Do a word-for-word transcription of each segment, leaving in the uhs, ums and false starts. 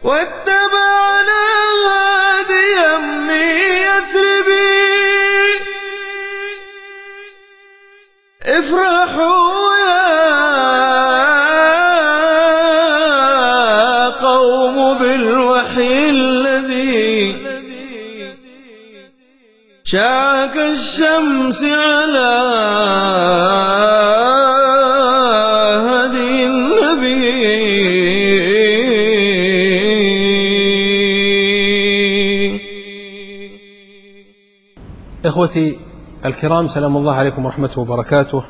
واتبعنا هاديا من يثربي افرحوا يا قوم بالوحي الذي شاع كالشمس على هدي النبي. إخوتي الكرام، سلام الله عليكم ورحمته وبركاته.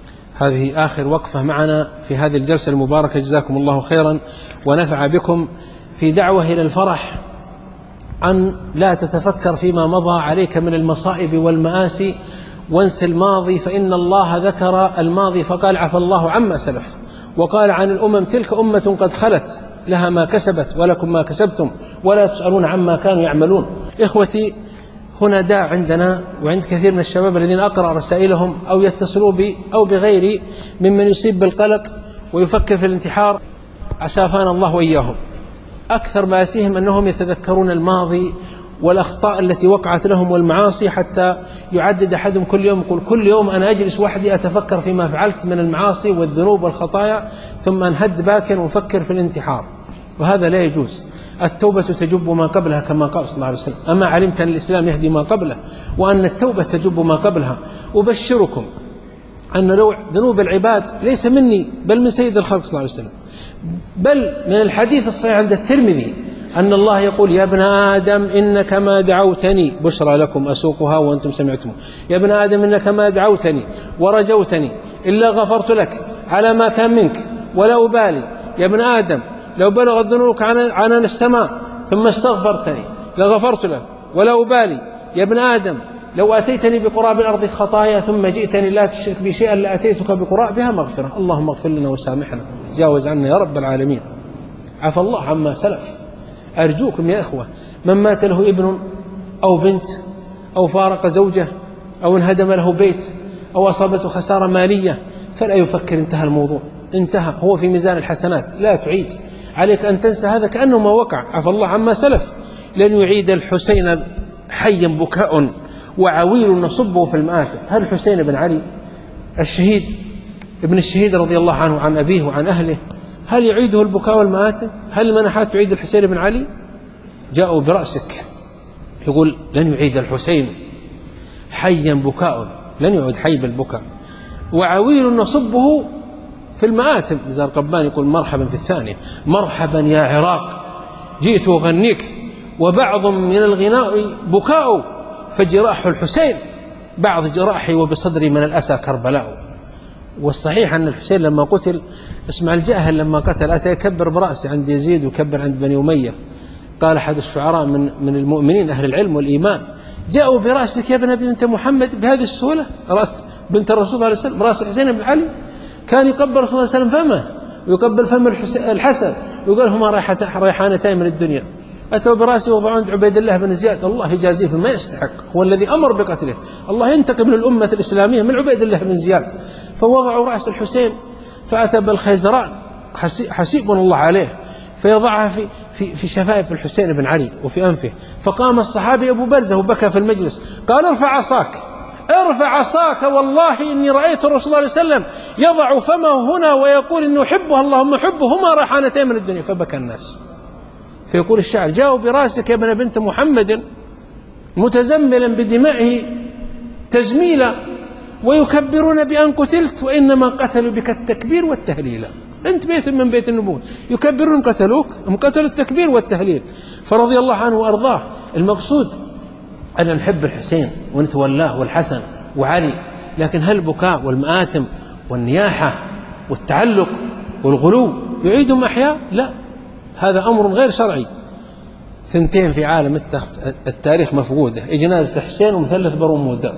هذه آخر وقفة معنا في هذه الجلسة المباركة، جزاكم الله خيرا ونفع بكم. في دعوة إلى الفرح، أن لا تتفكر فيما مضى عليك من المصائب والمآسي، وانس الماضي، فإن الله ذكر الماضي فقال عفى الله عما سلف، وقال عن الأمم تلك أمة قد خلت لها ما كسبت ولكم ما كسبتم ولا تسألون عما كانوا يعملون. إخوتي، هنا داع عندنا وعند كثير من الشباب الذين أقرأ رسائلهم أو يتصلوا بي أو بغيري ممن يصيب بالقلق ويفكر في الانتحار، عسافانا الله وإياهم. أكثر ما يسيهم أنهم يتذكرون الماضي والأخطاء التي وقعت لهم والمعاصي، حتى يعدد أحدهم كل يوم، يقول كل يوم أنا أجلس وحدي أتفكر فيما فعلت من المعاصي والذنوب والخطايا، ثم أنهد باكر وفكر في الانتحار، وهذا لا يجوز. التوبة تجب ما قبلها كما قال صلى الله عليه وسلم: أما علمت أن الإسلام يهدي ما قبله وأن التوبة تجب ما قبلها. أبشركم أن نوع ذنوب العباد ليس مني بل من سيد الخلق صلى الله عليه وسلم، بل من الحديث الصحيح عند الترمذي أن الله يقول: يا ابن آدم إنك ما دعوتني، بشرى لكم أسوقها وأنتم سمعتم، يا ابن آدم إنك ما دعوتني ورجوتني إلا غفرت لك على ما كان منك ولا أبالي. يا ابن آدم لو بلغت ذنوبك عنان السماء ثم استغفرتني لغفرت لك ولا أبالي. يا ابن آدم لو أتيتني بقراب الأرض خطايا ثم جئتني لا تشرك بي شيئا لأتيتك بقرابها مغفرة. اللهم اغفر لنا وسامحنا، تجاوز عنا يا رب العالمين، عفى الله عما سلف. أرجوكم يا إخوة، من مات له ابن أو بنت أو فارق زوجه أو انهدم له بيت أو أصابته خسارة مالية فلا يفكر، انتهى الموضوع، انتهى، هو في ميزان الحسنات، لا تعيد. عليك أن تنسى هذا كأنه ما وقع، عفى الله عما سلف. لن يعيد الحسين حيا بكاء وعويل نصبه في المآثم. هل الحسين بن علي الشهيد ابن الشهيد رضي الله عنه عن أبيه وعن أهله، هل يعيده البكاء والمآثم؟ هل المنحات تعيد الحسين بن علي؟ جاءوا برأسك، يقول لن يعيد الحسين حيا بكاء، لن يعود حي بالبكاء، وعويل نصبه في المآثم. نزار قبان يقول مرحبا في الثانية: مرحبا يا عراق جئت أغنيك، وبعض من الغناء بكاء، فجراح الحسين بعض جراحي وبصدري من الأسى كربلاء. والصحيح أن الحسين لما قتل، اسمع الجاهل لما قتل أتى يكبر برأسه عند يزيد ويكبر عند بني أمية. قال أحد الشعراء من من المؤمنين أهل العلم والإيمان: جاءوا برأسك يا ابن بنت محمد بهذه السهولة، رأس بنت الرسول صلى الله عليه وسلم، رأس الحسين بن علي. كان يقبل رسول الله صلى الله عليه وسلم فمه ويقبل فم الحسن ويقول هما ريحانتين من الدنيا. أتوا برأسه وضعوا عند عبيد الله بن زياد، الله يجازيه ما يستحق، هو الذي أمر بقتله، الله ينتقم من الأمة الإسلامية من عبيد الله بن زياد. فوضعوا رأس الحسين، فأتى بالخيزران حسيب الله عليه فيضعها في في في شفايف الحسين بن علي وفي أنفه. فقام الصحابي أبو برزة وبكى في المجلس، قال: ارفع عصاك، ارفع عصاك، والله إني رأيت الرسول صلى الله عليه وسلم يضع فمه هنا ويقول إنه حبه، اللهم حبه، هما ريحانتين من الدنيا. فبكى الناس. فيقول الشاعر: جاءوا براسك يا ابن بنت محمد متزملا بدمائه تزميلا، ويكبرون بأن قتلت، وإنما قتلوا بك التكبير والتهليل. أنت بيت من بيت النبوة، يكبرون قتلوك، هم قتلوا التكبير والتهليل. فرضي الله عنه وأرضاه. المقصود أن نحب الحسين ونتولاه والحسن وعلي، لكن هل البكاء والمآثم والنياحة والتعلق والغلو يعيدهم أحياء؟ لا، هذا أمر غير شرعي. ثنتين في عالم التاريخ مفقودة: جنازة حسين ومثلث برمودا.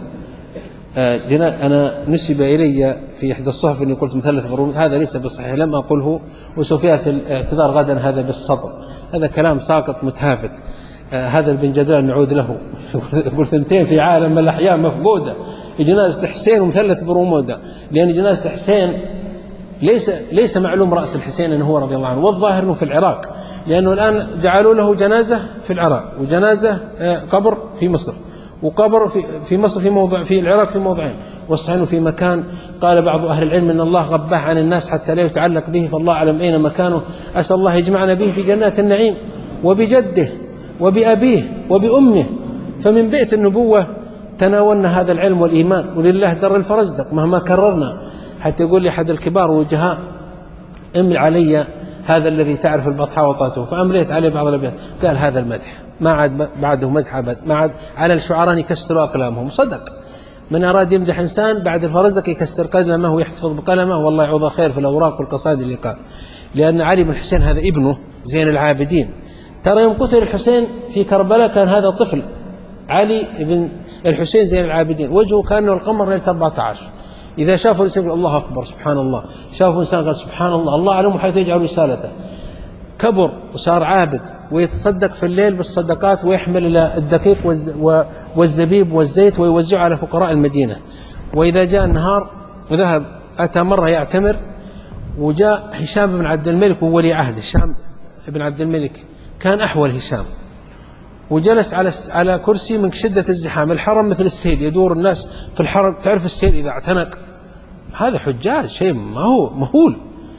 أنا نسب إلي في إحدى الصحف أني قلت مثلث برمودا، هذا ليس بالصحيح، لم أقوله، وسوف يأتي الاعتذار غدا هذا بالسطر، هذا كلام ساقط متهافت. هذا البن جدلان نعود له يقول ثنتين في عالم الأحياء مفقودة: جنازة حسين ومثلث برمودا، لأن جنازة حسين ليس ليس معلوم رأس الحسين أنه هو رضي الله عنه، والظاهر أنه في العراق، لأنه الآن جعلوا له جنازة في العراق، وجنازة قبر في مصر، وقبر في في مصر في موضع، في العراق في موضعين، والصحيح في مكان. قال بعض أهل العلم أن الله غباه عن الناس حتى لا يتعلق به، فالله أعلم أين مكانه. أسأل الله يجمعنا به في جنات النعيم، وبجده وبأبيه وبأمه، فمن بيت النبوة تناولنا هذا العلم والإيمان، ولله در الفرزدق مهما كررنا. حتى يقول لي أحد الكبار والوجهاء: امل علي هذا الذي تعرف البطحاء وطاته، فأمليت عليه بعض الأبيات، قال هذا المدح ما عاد بعده مدح أبد، ما عاد على الشعراء يكسروا أقلامهم. صدق، من أراد يمدح إنسان بعد الفرزدق يكسر قلمه ويحتفظ بقلمه، والله يعوض خير في الأوراق والقصائد اللي قال. لأن علي بن الحسين هذا ابنه زين العابدين، ترى يوم قتل الحسين في كربلاء كان هذا طفل علي بن الحسين زين العابدين، وجهه كأنه القمر ليلة أربعة عشر. إذا شافوا الإنسان قال الله أكبر سبحان الله، شافوا إنسان قال سبحان الله، الله أعلم حيث يجعل رسالته. كبر وصار عابد، ويتصدق في الليل بالصدقات، ويحمل إلى الدقيق والزبيب والزيت ويوزعه على فقراء المدينة. وإذا جاء النهار ذهب، أتى مرة يعتمر، وجاء هشام بن عبد الملك وولي عهد هشام بن عبد الملك، كان أحول هشام، وجلس على على كرسي من شدة الزحام. الحرم مثل السيل، يدور الناس في الحرم، تعرف السيل إذا اعتنق، هذا حجاج شيء ما هو مهول.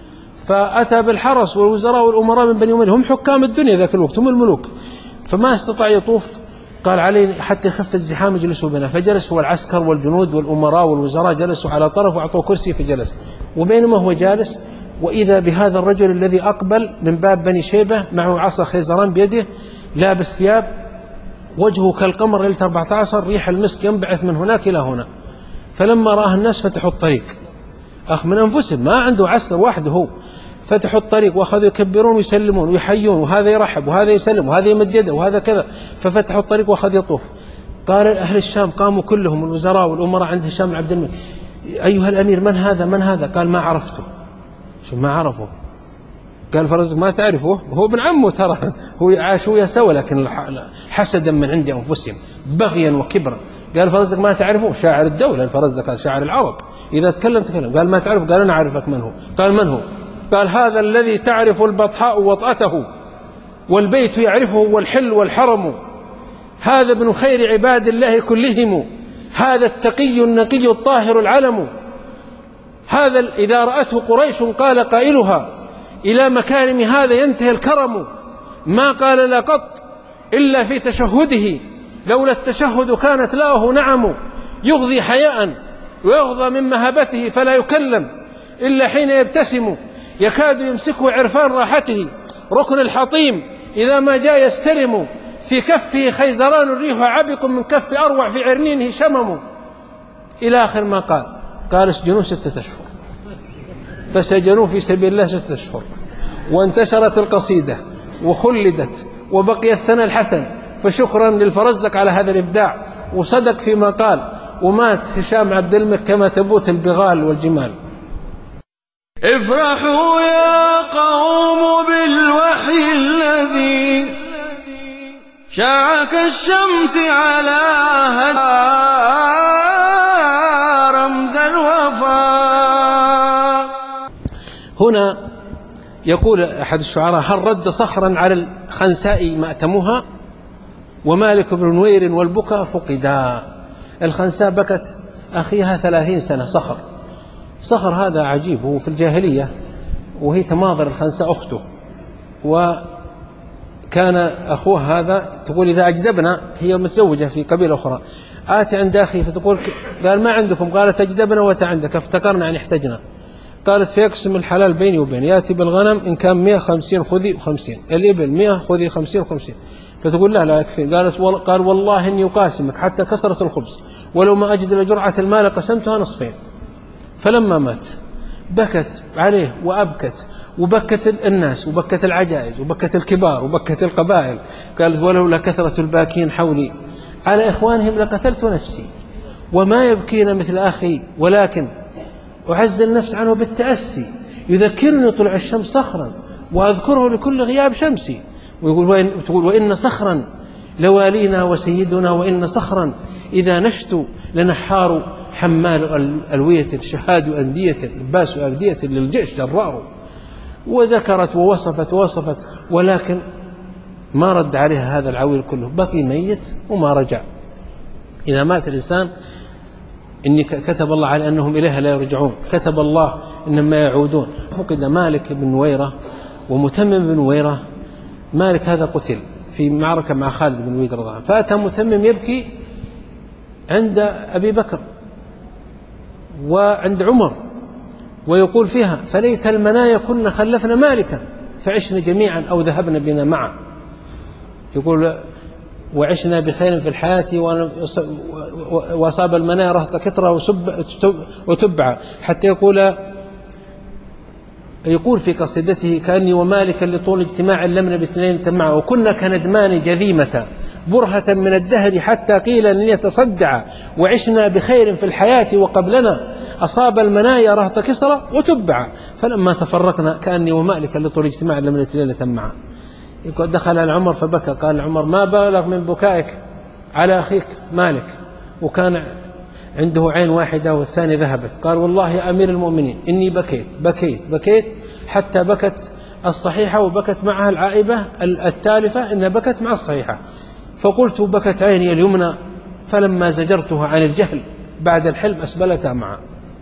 فأتى بالحرس والوزراء والأمراء من بني أمية، هم حكام الدنيا ذاك الوقت، هم الملوك، فما استطاع يطوف. قال علي حتى يخف الزحام يجلسوا بنا، فجلس هو العسكر والجنود والأمراء والوزراء جلسوا على طرف وأعطوه كرسي فجلس. وبينما هو جالس، وإذا بهذا الرجل الذي أقبل من باب بني شيبة معه عصا خيزران بيده، لابس ثياب، وجهه كالقمر ليلة أربعة عشر، ريح المسك ينبعث من هناك إلى هنا. فلما رآه الناس فتحوا الطريق، أخ من أنفسهم، ما عنده عسكر وحده هو، فتحوا الطريق وأخذوا يكبرون ويسلمون ويحيون، وهذا يرحب وهذا يسلم وهذا يمد يده وهذا كذا، ففتحوا الطريق وأخذ يطوف. قال أهل الشام قاموا كلهم، الوزراء والأمراء عند هشام بن عبد الملك: أيها الأمير من هذا من هذا؟ قال ما عرفته. شو ما عرفه؟ قال فرزق ما تعرفه؟ هو ابن عمه ترى، هو عاشوا سوا، لكن حسدا من عند أنفسهم، بغيا وكبرا. قال فرزق ما تعرفه؟ شاعر الدولة الفرزدق، قال شاعر العرب، إذا تكلم تكلم. قال ما تعرفه؟ قال أنا أعرفك من هو. قال من هو؟ قال هذا الذي تعرف البطحاء وطأته، والبيت يعرفه والحل والحرم، هذا ابن خير عباد الله كلهم، هذا التقي النقي الطاهر العلم، هذا إذا رأته قريش قال قائلها إلى مكارم هذا ينتهي الكرم، ما قال لا قط إلا في تشهده، لولا التشهد كانت لاؤه نعم، يغضي حياء ويغضى من مهابته، فلا يكلم إلا حين يبتسم، يكاد يمسكه عرفان راحته، ركن الحطيم إذا ما جاء يستلم، في كفه خيزران الريح عبق، من كف أروع في عرنينه شمم، إلى آخر ما قال. قال اسجنوه ستة أشهر، فسجنوه في سبيل الله ستة أشهر، وانتشرت القصيدة وخلدت وبقي الثنى الحسن، فشكرا للفرزدق على هذا الإبداع، وصدق فيما قال، ومات هشام عبد الملك كما تبوت البغال والجمال. افرحوا يا قوم بالوحي الذي شاع كالشمس على هدى رمز الوفاء. هنا يقول أحد الشعراء: هل رد صخرا على الخنساء مأتمها، ومالك بن نوير والبكا فقدا. الخنساء بكت أخيها ثلاثين سنة. صخر صخر هذا عجيب، هو في الجاهلية، وهي تماضر الخنساء أخته، وكان أخوها هذا تقول إذا أجدبنا، هي متزوجة في قبيلة أخرى، آتي عند أخي فتقول قال ما عندكم؟ قالت أجدبنا وأتى عندك، افتكرنا أن احتجنا. قالت فيقسم الحلال بيني وبين، يأتي بالغنم إن كان مئة خمسين خذي خمسين، الإبل مئة خذي خمسين خمسين، فتقول لا لا يكفي. قالت قال والله إني أقاسمك حتى كسرت الخبز، ولو ما أجد لجرعة المال قسمتها نصفين. فلما مات بكت عليه وأبكت، وبكت الناس وبكت العجائز وبكت الكبار وبكت القبائل. قالت ولولا كثرة الباكين حولي على إخوانهم لقتلت نفسي، وما يبكين مثل أخي، ولكن أعز النفس عنه بالتأسي، يذكرني طلع الشمس صخرا وأذكره لكل غياب شمسي. ويقول وإن, تقول وإن صخرا لوالينا وسيدنا، وإن صخرا إذا نشت لنحار حمال ألوية شهاد أندية لباس أردية للجيش جرار، وذكرت ووصفت ووصفت، ولكن ما رد عليها هذا العويل كله، بقي ميت وما رجع. إذا مات الإنسان إني كتب الله على أنهم إليها لا يرجعون، كتب الله إنما يعودون. فقد مالك بن نويرة ومتمم بن نويرة. مالك هذا قتل في معركة مع خالد بن الوليد رضي الله عنه، فأتى متمم يبكي عند أبي بكر وعند عمر ويقول فيها: فليت المنايا كنا خلفنا مالكا فعشنا جميعا أو ذهبنا بنا معا. يقول: وعشنا بخير في الحياة وأصاب المنايا رهط كثرة وتبع، حتى يقول يقول في قصيدته: كأني ومالكا لطول اجتماع لم باثنين تمعا، وكنا كندمان جذيمة برهة من الدهر حتى قيل أن يتصدع، وعشنا بخير في الحياة وقبلنا أصاب المنايا رهط كسرى وتبع، فلما تفرقنا كأني ومالكا لطول اجتماع لم باثنين تمعا. دخل على عمر فبكى، قال عمر: ما بالغ من بكائك على أخيك مالك، وكان عنده عين واحدة والثانية ذهبت. قال: والله يا أمير المؤمنين إني بكيت بكيت بكيت حتى بكت الصحيحة وبكت معها العائبة التالفة، إنها بكت مع الصحيحة. فقلت: بكت عيني اليمنى، فلما زجرتها عن الجهل بعد الحلم أسبلتها معها.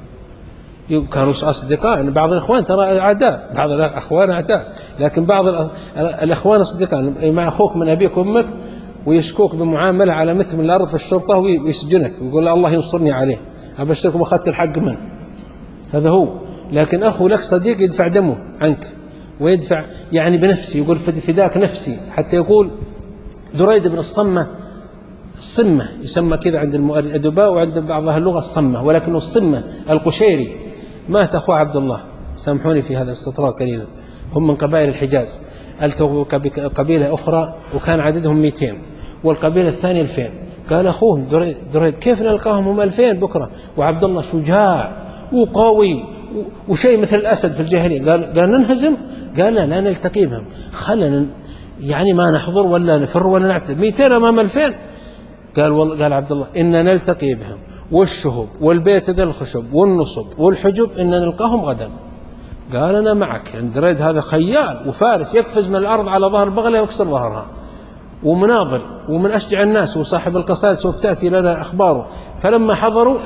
كانوا أصدقاء، بعض الإخوان ترى أعداء، بعض الأخوان أعداء، لكن بعض الإخوان أصدقاء. مع أخوك من أبيك وأمك ويشكوك بمعاملة على مثل من الأرض في الشرطة ويسجنك ويقول: الله ينصرني عليه، أبشرك وأخذت الحق منه. هذا هو. لكن أخو لك صديق يدفع دمه عنك ويدفع يعني بنفسي، يقول: فداك نفسي. حتى يقول دريد بن الصمة، الصمة يسمى كذا عند الأدباء وعند بعض أهل اللغة الصمة، ولكنه الصمة القشيري. مات أخوه عبد الله، سامحوني في هذا الاستطراد قليلا، هم من قبائل الحجاز، التقوا بقبيلة أخرى وكان عددهم مئتين والقبيلة الثانية ألفين. قال أخوه دريد, دريد كيف نلقاهم هم ألفين بكرة، وعبد الله شجاع وقوي وشيء مثل الأسد في الجاهلية. قال قال ننهزم؟ قال لا, لا نلتقي بهم، خلنا يعني ما نحضر ولا نفر ولا نعتذر، مئتين أمام ألفين. قال والله، قال عبد الله: إن نلتقي بهم والشهب والبيت ذا الخشب والنصب والحجب إن نلقاهم غدا. قال: أنا معك. دريد هذا خيال وفارس، يقفز من الأرض على ظهر بغلة ويكسر ظهرها، ومناضل ومن أشجع الناس، وصاحب القصائد سوف تأتي لنا أخباره. فلما حضروا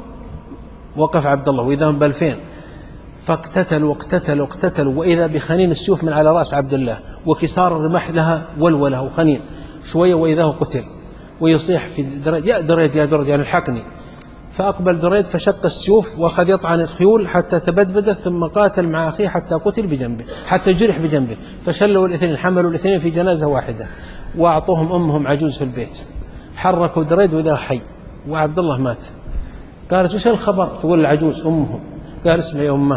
وقف عبد الله وإذا هم بألفين، فاقتتلوا واقتتلوا واقتتلوا، وإذا بخنين السيوف من على رأس عبد الله، وكسار الرمح لها ولوله وخنين شوية، وإذا هو قتل ويصيح في دريد: يا دريد يا دريد يعني الحقني. فأقبل دريد فشق السيوف وأخذ يطعن الخيول حتى تبدبدت، ثم قاتل مع أخيه حتى قتل بجنبه، حتى جرح بجنبه. فشلوا الاثنين، حملوا الاثنين في جنازة واحدة وأعطوهم أمهم عجوز في البيت. حركوا دريد وإذا حي، وعبد الله مات. قالت: وش الخبر؟ تقول العجوز أمهم. قال: اسمعي يا أمه،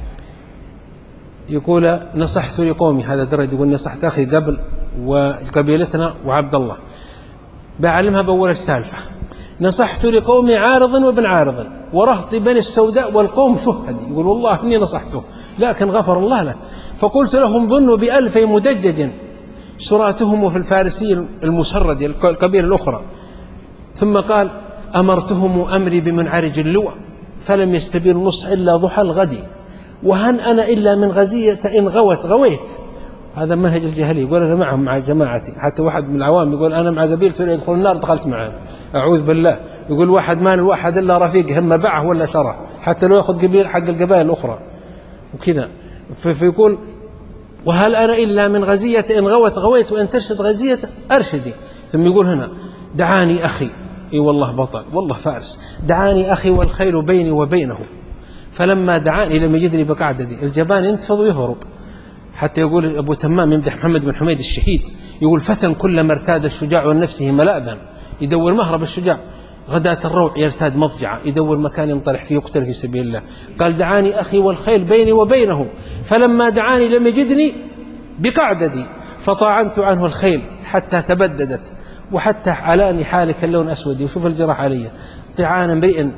يقول: نصحت لقومي، هذا دريد يقول: نصحت أخي قبل وقبيلتنا وعبد الله، بعلمها بأول السالفة. نصحت لقومي عارض وابن عارض ورهط بني السوداء والقوم شهد. يقول: والله إني نصحته لكن غفر الله له. فقلت لهم: ظنوا بألف مدجج سراتهم في الفارسي المسرد القبيلة الأخرى. ثم قال: أمرتهم أمري بمنعرج اللوى فلم يستبين نصح إلا ضحى الغد، وهن أنا إلا من غزية إن غوت غويت. هذا منهج الجاهلية، يقول: أنا معهم مع جماعتي. حتى واحد من العوام يقول: أنا مع قبيلته يدخل النار دخلت معهم، أعوذ بالله. يقول: واحد ما الواحد إلا رفيق، هم باعه ولا شرع، حتى لو يأخذ قبيل حق القبائل الأخرى وكذا. فيقول: وهل أنا إلا من غزية إن غوت غويت وإن ترشد غزية أرشدي. ثم يقول هنا: دعاني أخي، إي والله بطل والله فارس، دعاني أخي والخيل بيني وبينه، فلما دعاني لم يجدني بقعدتي. الجبان ينتفض ويهرب. حتى يقول أبو تمام يمدح محمد بن حميد الشهيد، يقول: فتى كلما ارتاد الشجاع والنفسه ملاذا، يدور مهرب الشجاع، غداة الروع يرتاد مضجعة، يدور مكان ينطرح فيه يقتل في سبيل الله. قال: دعاني أخي والخيل بيني وبينه، فلما دعاني لم يجدني بقعدتي، فطاعنت عنه الخيل حتى تبددت، وحتى علاني حالك اللون أسود. وشوف الجراح علي: طعان امرئ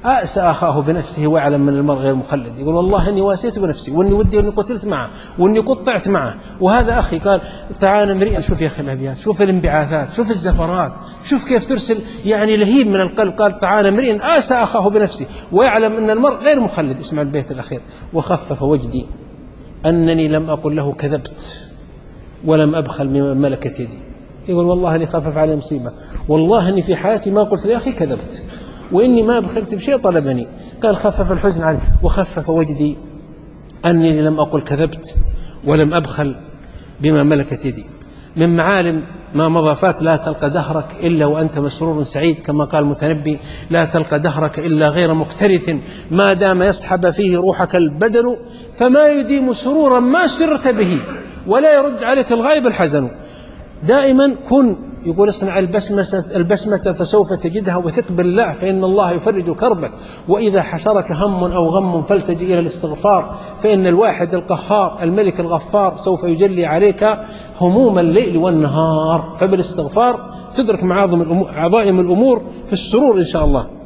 أأسى أخاه بنفسه ويعلم من المرء غير مخلد. يقول والله إني واسيت بنفسي وإني ودي أني قتلت معه وإني قطعت معه وهذا أخي. قال تعال امرئ. شوف يا أخي الأبيات، شوف الانبعاثات، شوف الزفرات، شوف كيف ترسل يعني لهيب من القلب. قال تعال امرئ آسى أخاه بنفسه ويعلم أن المرء غير مخلد. اسمع البيت الأخير: وخفف وجدي أنني لم أقل له كذبت ولم أبخل مما ملكت يدي. يقول والله أني خفف علي مصيبة، والله أني في حياتي ما قلت لأخي كذبت وإني ما بخلت بشيء طلبني. قال خفف الحزن عني وخفف وجدي أني لم أقل كذبت ولم أبخل بما ملكت يدي. من معالم ما مضى فات: لا تلقى دهرك إلا وأنت مسرور سعيد، كما قال المتنبي: لا تلقى دهرك إلا غير مكترث، ما دام يسحب فيه روحك البدن، فما يديم سرورا ما سرت به ولا يرد عليك الغائب الحزن. دائما كن، يقول اصنع البسمة, البسمة فسوف تجدها، وثق بالله فإن الله يفرج كربك. وإذا حشرك هم أو غم فالتجئ إلى الاستغفار، فإن الواحد القهار الملك الغفار سوف يجلي عليك هموم الليل والنهار. فبالاستغفار تدرك معاظم الأمور عظائم الأمور في السرور إن شاء الله.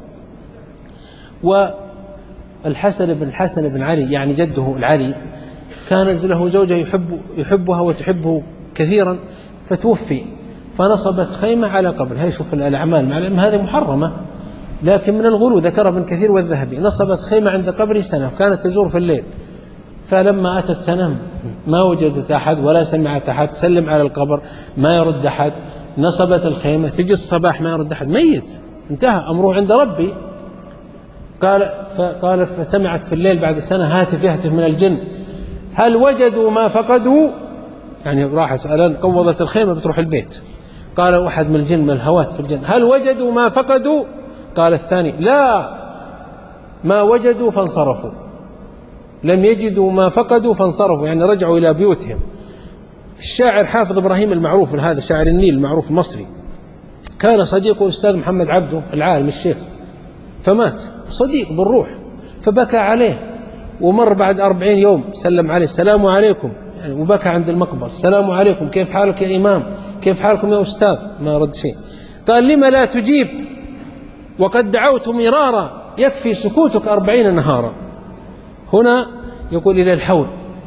والحسن بن الحسن بن علي يعني جده العلي كانت له زوجة يحب يحبها وتحبه كثيرا، فتوفي فنصبت خيمة على قبر. هاي شوف الأعمال، مع العلم هذه محرمة لكن من الغلو، ذكر ابن كثير والذهبي. نصبت خيمة عند قبر سنة وكانت تزور في الليل، فلما أتت سنة ما وجدت أحد ولا سمعت أحد، سلم على القبر ما يرد أحد، نصبت الخيمة، تجي الصباح ما يرد أحد، ميت انتهى أمره عند ربي. قال فقال فسمعت في الليل بعد سنة هاتف يهتف من الجن: هل وجدوا ما فقدوا؟ يعني راحت الآن قوضت الخيمة بتروح البيت. قال واحد من الجن، من الهوات في الجن: هل وجدوا ما فقدوا؟ قال الثاني: لا، ما وجدوا فانصرفوا، لم يجدوا ما فقدوا فانصرفوا، يعني رجعوا إلى بيوتهم. الشاعر حافظ إبراهيم المعروف، هذا شاعر النيل المعروف المصري، كان صديقه أستاذ محمد عبده العالم الشيخ، فمات صديق بالروح، فبكى عليه، ومر بعد أربعين يوم سلم عليه: السلام عليكم، يعني وبكى عند المقبر: السلام عليكم، كيف حالك يا إمام، كيف حالكم يا أستاذ؟ ما رد شيء. قال: لما لا تجيب وقد دعوت مرارا، يكفي سكوتك أربعين نهارا. هنا يقول إلى الحول.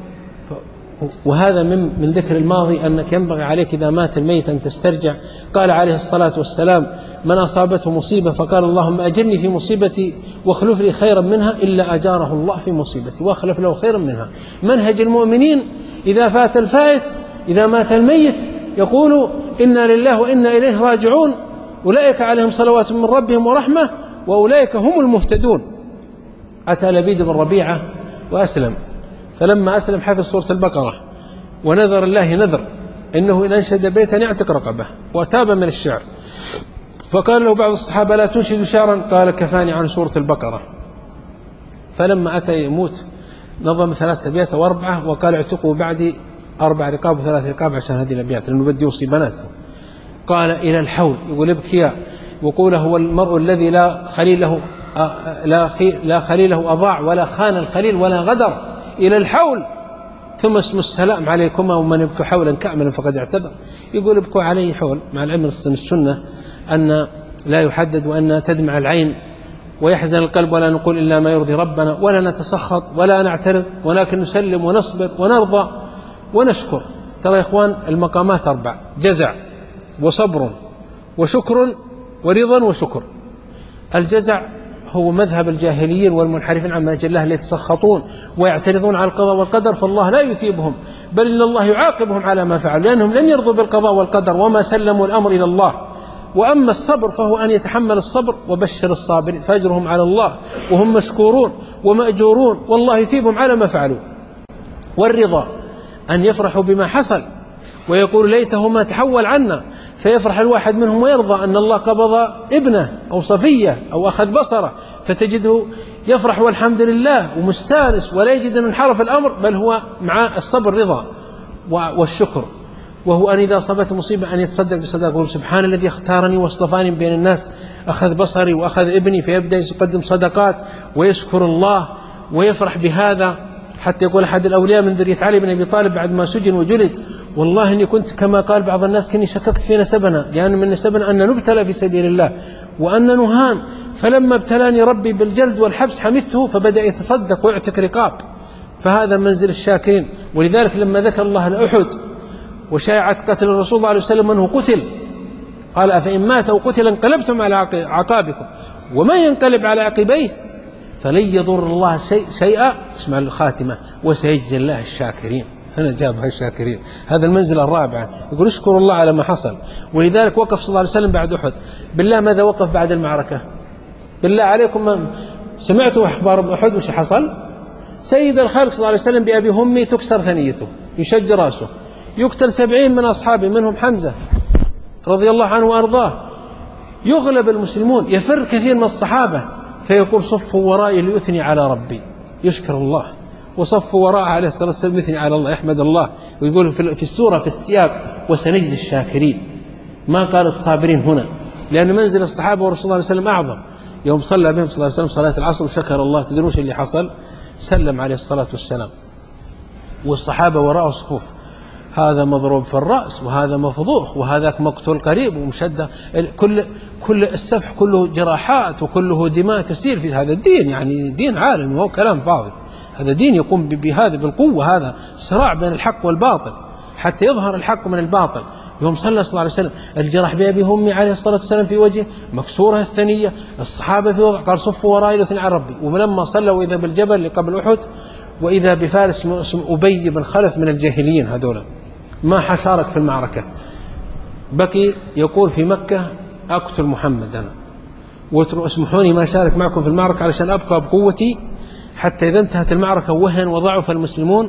وهذا من من ذكر الماضي، أنك ينبغي عليك إذا مات الميت أن تسترجع. قال عليه الصلاة والسلام: من أصابته مصيبة فقال اللهم أجرني في مصيبتي واخلف لي خيرا منها، إلا أجاره الله في مصيبتي واخلف له خيرا منها. منهج المؤمنين إذا فات الفائت، إذا مات الميت، يقول إنا لله وإنا إليه راجعون، أولئك عليهم صلوات من ربهم ورحمة وأولئك هم المهتدون. أتى لبيد بن ربيعة وأسلم، فلما أسلم حفظ سورة البقرة ونذر الله نذر إنه إن أنشد بيتا يعتق رقبه، وتاب من الشعر. فقال له بعض الصحابة: لا تنشد شعرا؟ قال: كفاني عن سورة البقرة. فلما أتى يموت نظم ثلاثة أبيات وأربعة، وقال: اعتقوا بعدي أربع رقاب وثلاث رقاب، عشان هذه الأبيات لأنه بدي يوصي بناته. قال: إلى الحول. يقول: ابكيا وقوله: هو المرء الذي لا خليل له لا, لا خليل له أضاع ولا خان الخليل ولا غدر. إلى الحول. ثم اسم السلام عليكما، ومن يبكي حولا كأملا فقد اعتذر. يقول: ابكوا عليه حول، مع العلم السنة أن لا يحدد، وأن تدمع العين ويحزن القلب، ولا نقول إلا ما يرضي ربنا، ولا نتسخط ولا نعترض، ولكن نسلم ونصبر ونرضى ونشكر. ترى يا إخوان المقامات أربع: جزع وصبر وشكر ورضا وشكر. الجزع هو مذهب الجاهليين والمنحرفين عن منهج الله، اللي يتسخطون ويعترضون على القضاء والقدر، فالله لا يثيبهم، بل إن الله يعاقبهم على ما فعلوا، لأنهم لم يرضوا بالقضاء والقدر وما سلموا الأمر إلى الله. وأما الصبر فهو أن يتحمل الصبر، وبشر الصابرين فأجرهم على الله وهم مشكورون ومأجورون، والله يثيبهم على ما فعلوا. والرضا أن يفرحوا بما حصل ويقول: ليته ما تحول عنا، فيفرح الواحد منهم ويرضى أن الله قبض ابنه أو صفية أو أخذ بصره، فتجده يفرح والحمد لله ومستانس، ولا يجد أن انحرف الأمر، بل هو مع الصبر رضا والشكر. وهو أن إذا أصابته مصيبة أن يتصدق بصدقه، يقول: سبحان الذي اختارني واصطفاني بين الناس، أخذ بصري وأخذ ابني، فيبدأ يقدم صدقات ويشكر الله ويفرح بهذا. حتى يقول أحد الأولياء من ذرية علي بن أبي طالب بعد ما سجن وجلد والله إني كنت كما قال بعض الناس كني شككت في نسبنا، لأن من نسبنا أن نبتلى في سبيل الله وأن نهان، فلما ابتلاني ربي بالجلد والحبس حمدته فبدأ يتصدق ويعتق رقاب، فهذا منزل الشاكرين. ولذلك لما ذكر الله لأحد وشاعت قتل الرسول صلى الله عليه وسلم أنه قتل قال أفإن مات أو قتل انقلبتم على عقابكم وما ينقلب على عقبيه فلن يضر الله شيء شيئا، اسمع الخاتمة، وسيجزي الله الشاكرين. هنا جابها الشاكرين. هذا المنزل الرابع، يقول اشكروا الله على ما حصل. ولذلك وقف صلى الله عليه وسلم بعد أحد. بالله ماذا وقف بعد المعركة؟ بالله عليكم سمعتوا أخبار أحد وش حصل؟ سيد الخلق صلى الله عليه وسلم بأبي همي تكسر ثنيته، يشج راسه، يقتل سبعين من أصحابه منهم حمزة رضي الله عنه وأرضاه، يغلب المسلمون، يفر كثير من الصحابة، فيقول صفوا ورائي ليثني على ربي، يشكر الله، وصفوا وراءه عليه الصلاة والسلام يثني على الله، يحمد الله، ويقول في السورة في السياق وسنجزي الشاكرين، ما قال الصابرين هنا، لأن منزل الصحابة ورسول الله صلى الله عليه وسلم أعظم. يوم صلى بهم صلى الله عليه وسلم صلاة العصر وشكر الله، تدروش اللي حصل؟ سلم عليه الصلاة والسلام والصحابة وراءه صفوف، هذا مضروب في الرأس وهذا مفضوح وهذاك مقتول قريب ومشدة، كل كل السفح كله جراحات وكله دماء تسير في هذا الدين، يعني دين عالمي وهو كلام فاضي، هذا دين يقوم بهذا بالقوة، هذا صراع بين الحق والباطل حتى يظهر الحق من الباطل. يوم صلى صلى الله عليه وسلم الجرح بأبي همي عليه الصلاة والسلام في وجهه، مكسورة الثنية، الصحابة في وضع، قال صفوا ورائي ليثني على ربي. ولما صلى وإذا بالجبل اللي قبل أحد وإذا بفارس اسمه أبي بن خلف من الجاهليين، هذولا ما حشارك في المعركة، بقي يقول في مكة أقتل محمد أنا واسمحوني ما شارك معكم في المعركة علشان أبقى بقوتي، حتى إذا انتهت المعركة وهن وضعف المسلمون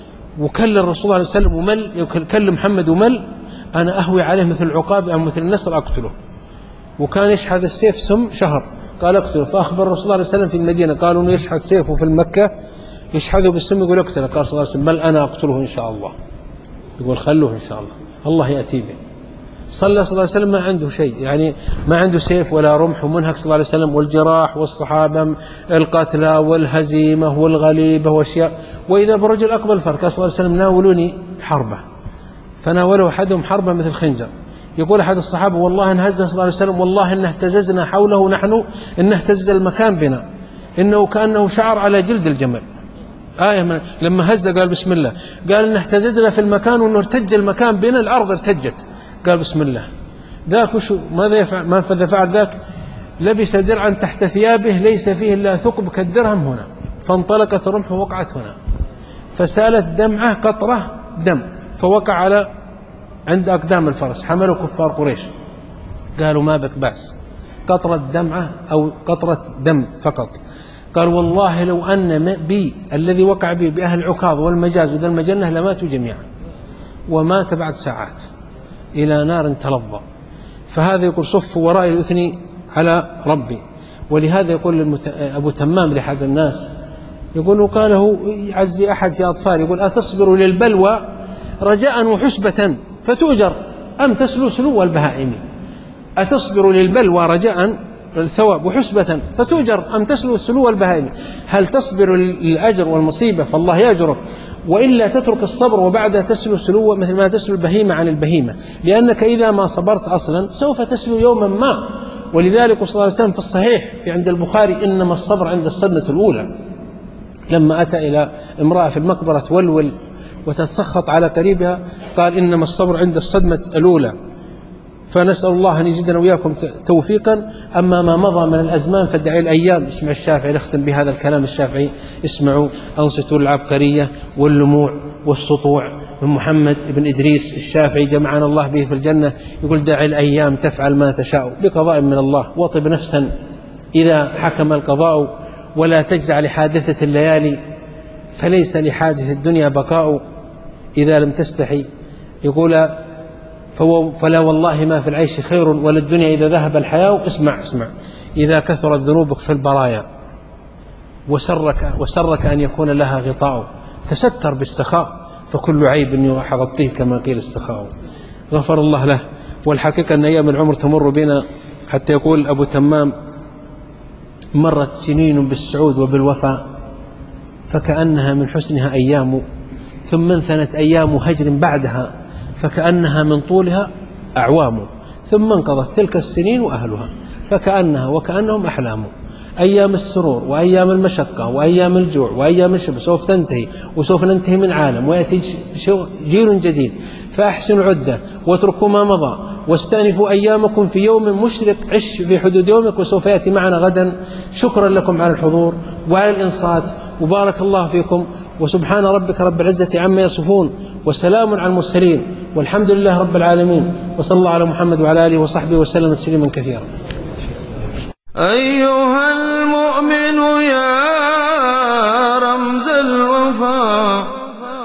وكل الرسول عليه وسلم ومل، كل محمد ومل، أنا أهوي عليه مثل العقاب أو مثل النسر أقتله. وكان يشحذ السيف سم شهر، قال أقتله، فأخبر الرسول عليه وسلم في المدينة قالوا إنه يشحذ سيفه في المكة يشحذه بالسم يقول أقتله، قال صلى الله عليه وسلم بل أنا أقتله إن شاء الله، يقول خلوه إن شاء الله الله يأتي به. صلى صلى الله عليه وسلم ما عنده شيء، يعني ما عنده سيف ولا رمح، ومنهك صلى الله عليه وسلم، والجراح والصحابة القتلى والهزيمة والغليبة وأشياء، وإذا برجل أقبل فرق صلى الله عليه وسلم ناولوني حربة، فناوله أحدهم حربة مثل خنجر. يقول أحد الصحابة والله إن هز صلى الله عليه وسلم والله إن اهتززنا حوله نحن إن اهتز المكان بنا، إنه كأنه شعر على جلد الجمل. آية من لما هز قال بسم الله، قال إن اهتززنا في المكان وإنه ارتج المكان بنا، الأرض ارتجت، قال بسم الله. ذاك وشو ماذا يفعل؟ ماذا فعل ذاك؟ لبس درعا تحت ثيابه ليس فيه إلا ثقب كالدرهم هنا، فانطلقت الرمح ووقعت هنا، فسالت دمعة قطرة دم، فوقع على عند أقدام الفرس، حملوا كفار قريش، قالوا ما بك بأس، قطرة دمعة أو قطرة دم فقط. قال والله لو أن بي الذي وقع بي بأهل عكاظ والمجاز وذا المجنة لماتوا جميعا، ومات بعد ساعات إلى نار تلظى. فهذا يقول صف ورائي ليثني على ربي. ولهذا يقول المت... أبو تمام لأحد الناس يقول قاله يعزي أحد في أطفال، يقول أتصبر للبلوى رجاء وحسبة فتؤجر أم تسلو سلو البهائم؟ أتصبر للبلوى رجاء الثواب وحسبة فتؤجر أم تسلو سلو البهائم؟ هل تصبر للأجر والمصيبة فالله يأجرك، وإلا تترك الصبر وبعدها تسلو سلو مثل ما تسلو البهيمة عن البهيمة، لأنك إذا ما صبرت أصلا سوف تسلو يوما ما. ولذلك صلى الله عليه وسلم في الصحيح في عند البخاري إنما الصبر عند الصدمة الأولى، لما أتى إلى امرأة في المقبرة تولول وتتسخط على قريبها قال إنما الصبر عند الصدمة الأولى. فنسأل الله أن يزيدنا وإياكم توفيقا. أما ما مضى من الأزمان فادعي الأيام. اسمع الشافعي، نختم بهذا الكلام الشافعي، اسمعوا أنصتوا العبقرية واللموع والسطوع من محمد بن إدريس الشافعي جمعنا الله به في الجنة. يقول دعي الأيام تفعل ما تشاء بقضاء من الله، وطب نفسا إذا حكم القضاء، ولا تجزع لحادثة الليالي فليس لحادث الدنيا بقاء، إذا لم تستحي. يقول فلا والله ما في العيش خير ولا الدنيا إذا ذهب الحياء. اسمع اسمع إذا كثرت ذنوبك في البرايا وسرك, وسرك أن يكون لها غطاء، تستر بالسخاء فكل عيب يغطيه كما قيل السخاء. غفر الله له. والحقيقة أن أيام العمر تمر بنا، حتى يقول أبو تمام مرت سنين بالسعود وبالوفاء فكأنها من حسنها أيام، ثم انثنت أيام هجر بعدها فكأنها من طولها أعوام، ثم انقضت تلك السنين وأهلها، فكأنها وكأنهم أحلام. أيام السرور وأيام المشقة وأيام الجوع وأيام الشب سوف تنتهي، وسوف ننتهي من عالم ويأتي جيل جديد. فأحسنوا عدة واتركوا ما مضى واستأنفوا أيامكم في يوم مشرق، عش في حدود يومك وسوف يأتي معنا غدا. شكرا لكم على الحضور وعلى الإنصات، وبارك الله فيكم، وسبحان ربك رب العزة عما يصفون، وسلام على المرسلين، والحمد لله رب العالمين، وصلى الله على محمد وعلى آله وصحبه وسلم تسليما كثيرا. أيها